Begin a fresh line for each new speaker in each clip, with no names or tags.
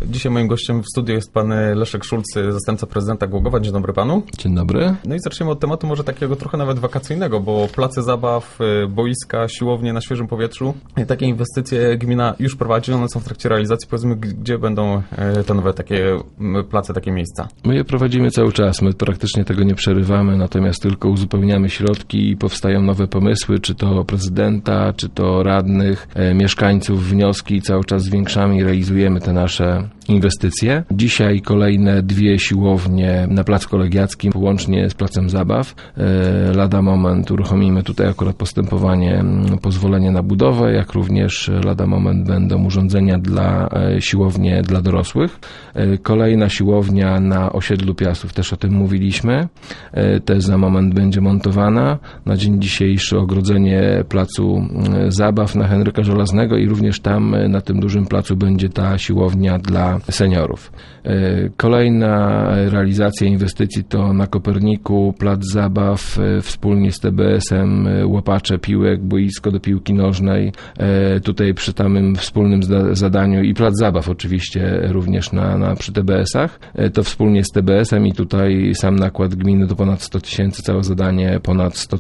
Dzisiaj moim gościem w studiu jest pan Leszek Szulc, zastępca prezydenta Głogowa. Dzień dobry panu.
Dzień dobry.
No i zaczniemy od tematu może takiego trochę nawet wakacyjnego, bo place zabaw, boiska, siłownie na świeżym powietrzu. Takie inwestycje gmina już prowadzi, one są w trakcie realizacji. Powiedzmy, gdzie będą te nowe takie place, takie miejsca?
My je prowadzimy cały czas, my praktycznie tego nie przerywamy, natomiast tylko uzupełniamy środki i powstają nowe pomysły, czy to prezydenta, czy to radnych, mieszkańców, wnioski i cały czas zwiększamy i realizujemy te nasze inwestycje. Dzisiaj kolejne 2 siłownie na Placu Kolegiackim, łącznie z Placem Zabaw. Lada moment uruchomimy tutaj akurat postępowanie, pozwolenie na budowę, jak również lada moment będą urządzenia dla siłownie dla dorosłych. Kolejna siłownia na osiedlu Piastów, też o tym mówiliśmy. Też za moment będzie montowana. Na dzień dzisiejszy ogrodzenie Placu Zabaw na Henryka Żelaznego i również tam na tym dużym placu będzie ta siłownia dla seniorów. Kolejna realizacja inwestycji to na Koperniku, plac zabaw wspólnie z TBS-em, łapacze piłek, boisko do piłki nożnej. Tutaj przy tamym wspólnym zadaniu i plac zabaw oczywiście również przy TBS-ach. To wspólnie z TBS-em i tutaj sam nakład gminy to ponad 100 000, całe zadanie ponad 100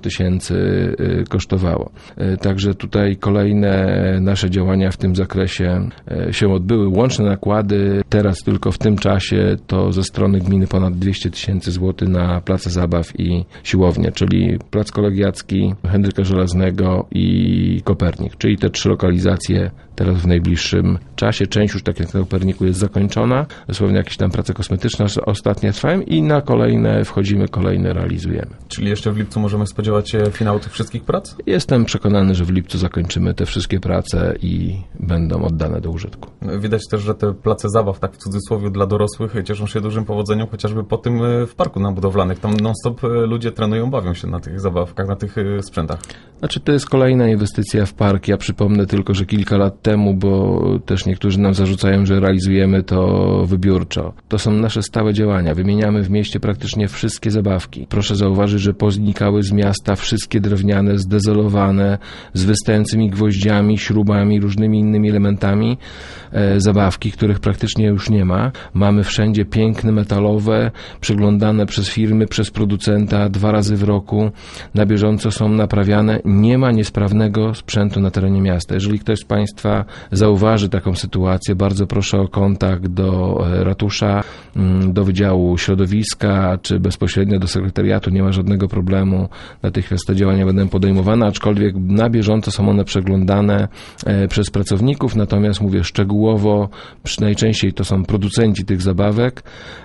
000 kosztowało. Także tutaj kolejne nasze działania w tym zakresie się odbyły. Łączne nakłady teraz tylko w tym czasie to ze strony gminy ponad 200 000 złotych na place zabaw i siłownię, czyli Plac Kolegiacki, Henryka Żelaznego i Kopernik, czyli te 3 lokalizacje teraz w najbliższym czasie. Część już tak jak na Koperniku jest zakończona, dosłownie jakieś tam prace kosmetyczne ostatnie trwają i na kolejne wchodzimy, kolejne realizujemy.
Czyli jeszcze w lipcu możemy spodziewać się finału tych wszystkich prac?
Jestem przekonany, że w lipcu zakończymy te wszystkie prace i będą oddane do użytku.
Widać też, że te place zabaw, tak w cudzysłowie, dla dorosłych cieszą się dużym powodzeniem, chociażby po tym w parku nabudowlanych. Tam non-stop ludzie trenują, bawią się na tych zabawkach, na tych sprzętach.
Znaczy to jest kolejna inwestycja w park. Ja przypomnę tylko, że kilka lat temu, bo też niektórzy nam zarzucają, że realizujemy to wybiórczo. To są nasze stałe działania. Wymieniamy w mieście praktycznie wszystkie zabawki. Proszę zauważyć, że poznikały z miasta wszystkie drewniane, zdezolowane, z wystającymi gwoździami, śrubami, różnymi innymi elementami zabawki, których praktycznie już nie ma. Mamy wszędzie piękne, metalowe, przeglądane przez firmy, przez producenta 2 razy w roku. Na bieżąco są naprawiane. Nie ma niesprawnego sprzętu na terenie miasta. Jeżeli ktoś z Państwa zauważy taką sytuację, bardzo proszę o kontakt do ratusza, do Wydziału Środowiska, czy bezpośrednio do sekretariatu. Nie ma żadnego problemu. Natychmiast te działania będą podejmowane, aczkolwiek na bieżąco są one przeglądane przez pracowników, natomiast mówię szczegółowo, najczęściej to są producenci tych zabawek.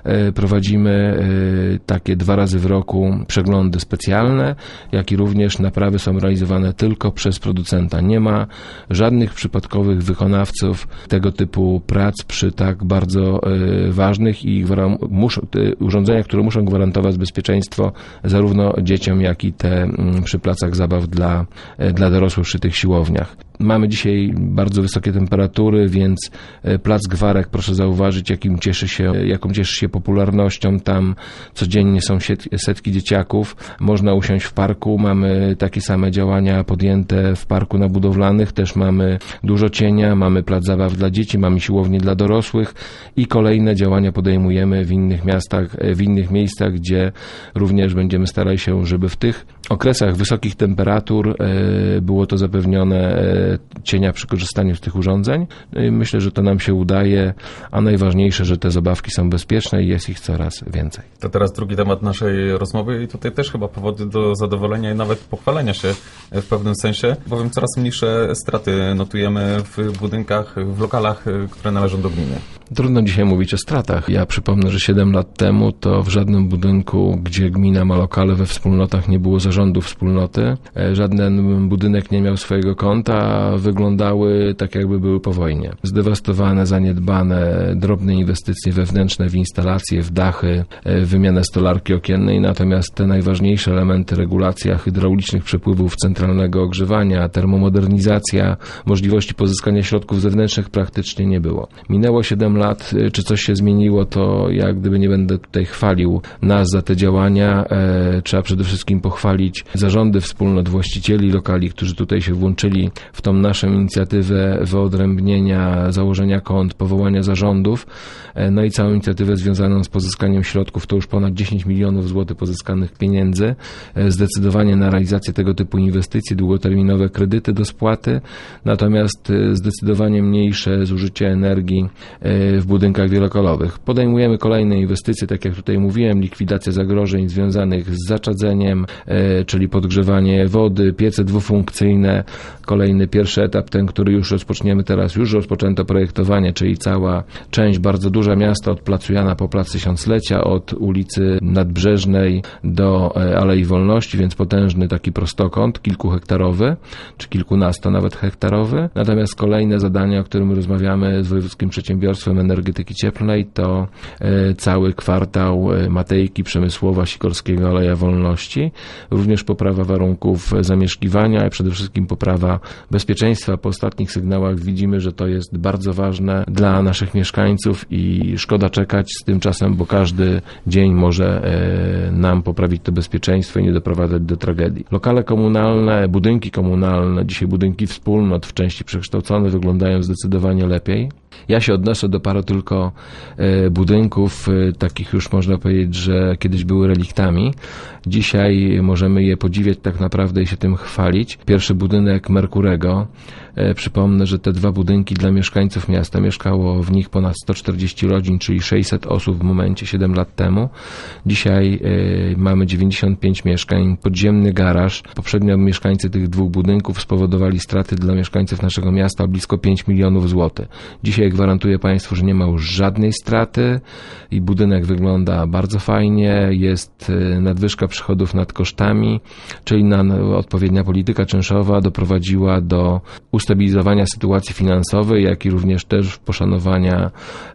Prowadzimy takie 2 razy w roku przeglądy specjalne, jak i również naprawy są realizowane tylko przez producenta. Nie ma żadnych przypadkowych wykonawców tego typu prac przy tak bardzo ważnych i urządzeniach, które muszą gwarantować bezpieczeństwo zarówno dzieciom, jak i te przy placach zabaw dla dorosłych przy tych siłowniach. Mamy dzisiaj bardzo wysokie temperatury, więc plac Gwarek, proszę zauważyć, jaką cieszy się popularnością. Tam codziennie są setki dzieciaków. Można usiąść w parku. Mamy takie same działania podjęte w parku nabudowlanych. Też mamy dużo cienia, mamy plac zabaw dla dzieci, mamy siłownię dla dorosłych i kolejne działania podejmujemy w innych miastach, w innych miejscach, gdzie również będziemy starali się, żeby w tych okresach wysokich temperatur było to zapewnione cienia przy korzystaniu z tych urządzeń. Myślę, że to nam się udaje, a najważniejsze, że te zabawki są bezpieczne i jest ich coraz więcej.
To teraz drugi temat naszej rozmowy i tutaj też chyba powody do zadowolenia i nawet pochwalenia się w pewnym sensie, bowiem coraz mniejsze straty notujemy w budynkach, w lokalach, które należą do gminy.
Trudno dzisiaj mówić o stratach. Ja przypomnę, że 7 lat temu to w żadnym budynku, gdzie gmina ma lokale we wspólnotach, nie było zarządu wspólnoty. Żaden budynek nie miał swojego konta, wyglądały tak, jakby były po wojnie. Zdewastowane, zaniedbane, drobne inwestycje wewnętrzne w instalacje, w dachy, w wymianę stolarki okiennej, natomiast te najważniejsze elementy, regulacja hydraulicznych przepływów centralnego ogrzewania, termomodernizacja, możliwości pozyskania środków zewnętrznych praktycznie nie było. Minęło 7 lat, czy coś się zmieniło, to ja gdyby nie będę tutaj chwalił nas za te działania, trzeba przede wszystkim pochwalić zarządy wspólnot, właścicieli lokali, którzy tutaj się włączyli w w tą naszą inicjatywę wyodrębnienia, założenia kont, powołania zarządów, no i całą inicjatywę związaną z pozyskaniem środków, to już ponad 10 milionów złotych pozyskanych pieniędzy, zdecydowanie na realizację tego typu inwestycji, długoterminowe kredyty do spłaty, natomiast zdecydowanie mniejsze zużycie energii w budynkach wielokolowych. Podejmujemy kolejne inwestycje, tak jak tutaj mówiłem, likwidacja zagrożeń związanych z zaczadzeniem, czyli podgrzewanie wody, piece dwufunkcyjne. Kolejny pierwszy etap, ten, który już rozpoczniemy teraz, już rozpoczęto projektowanie, czyli cała część, bardzo duża miasta, od placu Jana po plac Tysiąclecia, od ulicy Nadbrzeżnej do Alei Wolności, więc potężny taki prostokąt, kilkuhektarowy, czy kilkunasto nawet hektarowy. Natomiast kolejne zadania, o którym rozmawiamy z Wojewódzkim Przedsiębiorstwem Energetyki Cieplnej, to cały kwartał Matejki, Przemysłowa, Sikorskiego, Aleja Wolności. Również poprawa warunków zamieszkiwania i przede wszystkim poprawa bezpieczeństwa. Po ostatnich sygnałach widzimy, że to jest bardzo ważne dla naszych mieszkańców i szkoda czekać z tym czasem, bo każdy dzień może nam poprawić to bezpieczeństwo i nie doprowadzać do tragedii. Lokale komunalne, budynki komunalne, dzisiaj budynki wspólnot w części przekształcone wyglądają zdecydowanie lepiej. Ja się odnoszę do paru tylko budynków, takich już można powiedzieć, że kiedyś były reliktami. Dzisiaj możemy je podziwiać tak naprawdę i się tym chwalić. Pierwszy budynek Merkurego. Przypomnę, że te dwa budynki dla mieszkańców miasta, mieszkało w nich ponad 140 rodzin, czyli 600 osób w momencie 7 lat temu. Dzisiaj mamy 95 mieszkań, podziemny garaż. Poprzednio mieszkańcy tych dwóch budynków spowodowali straty dla mieszkańców naszego miasta o blisko 5 milionów złotych. Dzisiaj gwarantuję Państwu, że nie ma już żadnej straty i budynek wygląda bardzo fajnie, jest nadwyżka przychodów nad kosztami, czyli odpowiednia polityka czynszowa doprowadziła do ustabilizowania sytuacji finansowej, jak i również też poszanowania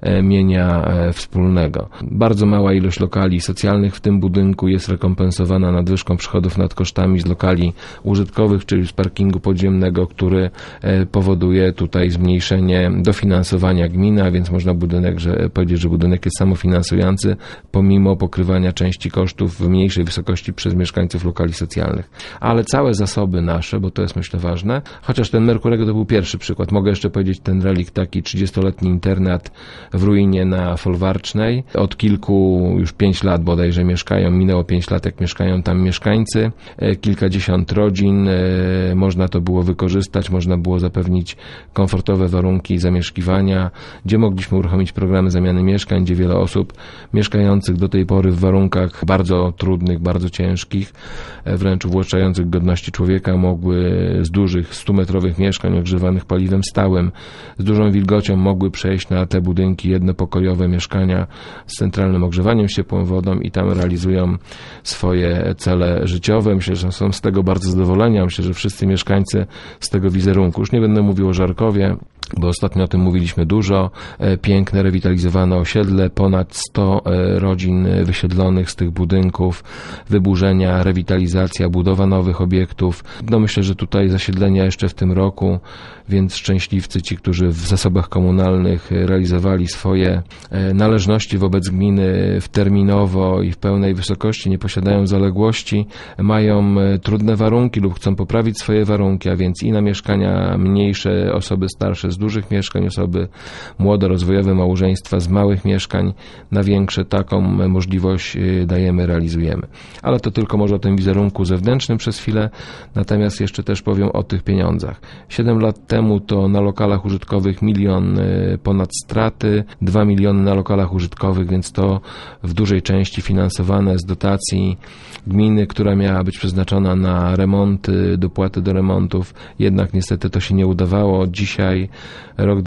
mienia wspólnego. Bardzo mała ilość lokali socjalnych w tym budynku jest rekompensowana nadwyżką przychodów nad kosztami z lokali użytkowych, czyli z parkingu podziemnego, który powoduje tutaj zmniejszenie dofinansowania gminy, a więc można powiedzieć, że budynek jest samofinansujący, pomimo pokrywania części kosztów w mniejszej wysokości przez mieszkańców lokali socjalnych. Ale całe zasoby nasze, bo to jest myślę ważne, chociaż ten Merkurego to był pierwszy przykład. Mogę jeszcze powiedzieć ten relikt, taki 30-letni internat w ruinie na Folwarcznej. Od kilku, już 5 lat bodajże mieszkają, minęło 5 lat, jak mieszkają tam mieszkańcy. Kilkadziesiąt rodzin, można to było wykorzystać, można było zapewnić komfortowe warunki zamieszkiwania, gdzie mogliśmy uruchomić programy zamiany mieszkań, gdzie wiele osób mieszkających do tej pory w warunkach bardzo trudnych, bardzo ciężkich, wręcz uwłaczających godności człowieka, mogły z dużych 100-metrowych mieszkań ogrzewanych paliwem stałym, z dużą wilgocią mogły przejść na te budynki jednopokojowe mieszkania z centralnym ogrzewaniem, z ciepłą wodą i tam realizują swoje cele życiowe. Myślę, że są z tego bardzo zadowoleni. Myślę, że wszyscy mieszkańcy z tego wizerunku. Już nie będę mówił o Żarkowie, bo ostatnio o tym mówiliśmy dużo. Piękne, rewitalizowane osiedle, ponad 100 rodzin wysiedlonych z tych budynków, wyburzenia, rewitalizacja, budowa nowych obiektów. No myślę, że tutaj zasiedlenia jeszcze w tym roku, więc szczęśliwcy ci, którzy w zasobach komunalnych realizowali swoje należności wobec gminy terminowo i w pełnej wysokości, nie posiadają zaległości, mają trudne warunki lub chcą poprawić swoje warunki, a więc i na mieszkania mniejsze, osoby starsze z dużych mieszkań, osoby młode, rozwojowe, małżeństwa z małych mieszkań, na większe taką możliwość dajemy, realizujemy. Ale to tylko może o tym wizerunku zewnętrznym przez chwilę, natomiast jeszcze też powiem o tych pieniądzach. 7 lat temu to na lokalach użytkowych 1 milion ponad straty, 2 miliony na lokalach użytkowych, więc to w dużej części finansowane z dotacji gminy, która miała być przeznaczona na remonty, dopłaty do remontów, jednak niestety to się nie udawało. Dzisiaj rok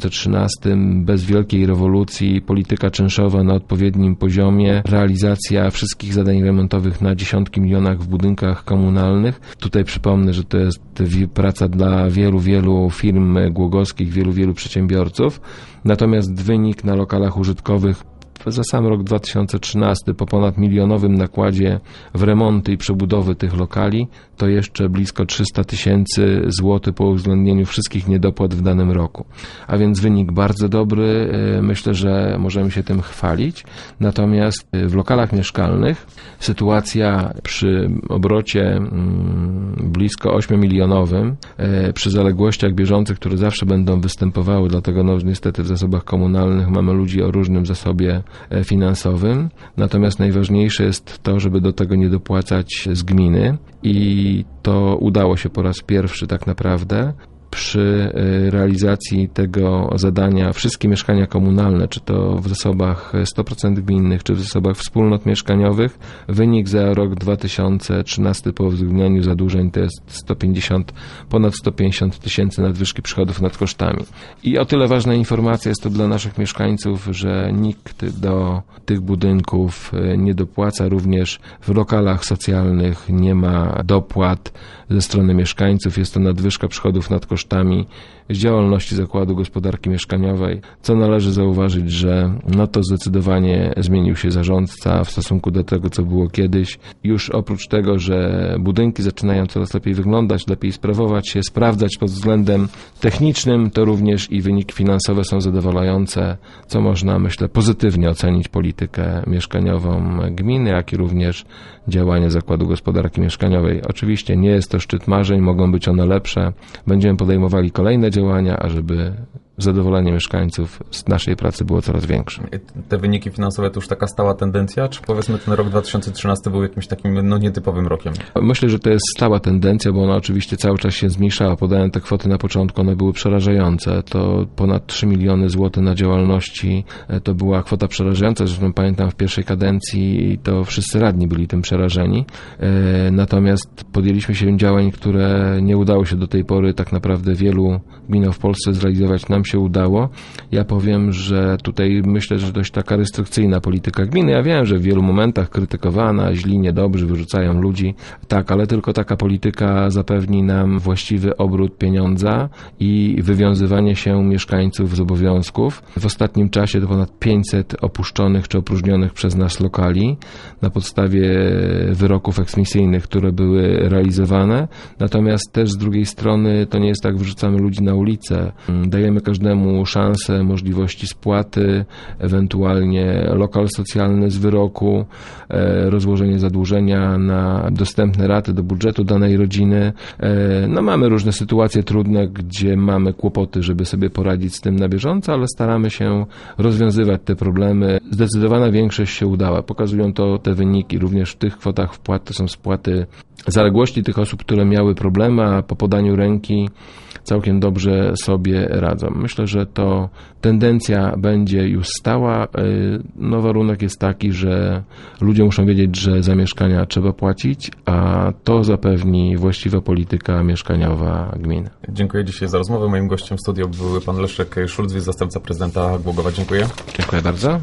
2013, bez wielkiej rewolucji, polityka czynszowa na odpowiednim poziomie, realizacja wszystkich zadań remontowych na dziesiątki milionach w budynkach komunalnych. Tutaj przypomnę, że to jest praca dla wielu firm głogowskich, wielu przedsiębiorców. Natomiast wynik na lokalach użytkowych Za sam rok 2013 po ponad milionowym nakładzie w remonty i przebudowy tych lokali to jeszcze blisko 300 000 złotych po uwzględnieniu wszystkich niedopłat w danym roku. A więc wynik bardzo dobry, myślę, że możemy się tym chwalić. Natomiast w lokalach mieszkalnych sytuacja przy obrocie blisko 8-milionowym, przy zaległościach bieżących, które zawsze będą występowały, dlatego niestety w zasobach komunalnych mamy ludzi o różnym zasobie finansowym. Natomiast najważniejsze jest to, żeby do tego nie dopłacać z gminy i to udało się po raz pierwszy tak naprawdę. Przy realizacji tego zadania wszystkie mieszkania komunalne, czy to w zasobach 100% gminnych, czy w zasobach wspólnot mieszkaniowych, wynik za rok 2013 po uwzględnieniu zadłużeń to jest ponad 150 000 nadwyżki przychodów nad kosztami. I o tyle ważna informacja jest to dla naszych mieszkańców, że nikt do tych budynków nie dopłaca, również w lokalach socjalnych nie ma dopłat ze strony mieszkańców. Jest to nadwyżka przychodów nad kosztami z działalności Zakładu Gospodarki Mieszkaniowej, co należy zauważyć, że to zdecydowanie zmienił się zarządca w stosunku do tego, co było kiedyś. Już oprócz tego, że budynki zaczynają coraz lepiej wyglądać, lepiej sprawować się, sprawdzać pod względem technicznym, to również i wyniki finansowe są zadowalające, co można, myślę, pozytywnie ocenić politykę mieszkaniową gminy, jak i również działania Zakładu Gospodarki Mieszkaniowej. Oczywiście nie jest to szczyt marzeń, mogą być one lepsze. Będziemy podejmowali kolejne działania, ażeby zadowolenie mieszkańców z naszej pracy było coraz większe.
Te wyniki finansowe to już taka stała tendencja, czy powiedzmy ten rok 2013 był jakimś takim nietypowym rokiem?
Myślę, że to jest stała tendencja, bo ona oczywiście cały czas się zmniejszała. Podałem te kwoty na początku, one były przerażające. To ponad 3 miliony złotych na działalności, to była kwota przerażająca. Zresztą pamiętam w pierwszej kadencji to wszyscy radni byli tym przerażeni. Natomiast podjęliśmy się działań, które nie udało się do tej pory tak naprawdę wielu gminom w Polsce zrealizować. Nam się udało. Ja powiem, że tutaj myślę, że dość taka restrykcyjna polityka gminy. Ja wiem, że w wielu momentach krytykowana, źli, niedobrzy, wyrzucają ludzi. Tak, ale tylko taka polityka zapewni nam właściwy obrót pieniądza i wywiązywanie się mieszkańców z obowiązków. W ostatnim czasie to ponad 500 opuszczonych czy opróżnionych przez nas lokali na podstawie wyroków eksmisyjnych, które były realizowane. Natomiast też z drugiej strony to nie jest tak, wyrzucamy ludzi na ulicę. Dajemy każdemu szansę, możliwości spłaty, ewentualnie lokal socjalny z wyroku, rozłożenie zadłużenia na dostępne raty do budżetu danej rodziny. Mamy różne sytuacje trudne, gdzie mamy kłopoty, żeby sobie poradzić z tym na bieżąco, ale staramy się rozwiązywać te problemy. Zdecydowana większość się udała. Pokazują to te wyniki. Również w tych kwotach wpłat to są spłaty zaległości tych osób, które miały problemy, a po podaniu ręki całkiem dobrze sobie radzą. Myślę, że to tendencja będzie już stała. Warunek jest taki, że ludzie muszą wiedzieć, że za mieszkania trzeba płacić, a to zapewni właściwa polityka mieszkaniowa gminy.
Dziękuję dzisiaj za rozmowę. Moim gościem w studiu był pan Leszek Szulc, zastępca prezydenta Głogowa. Dziękuję.
Dziękuję bardzo.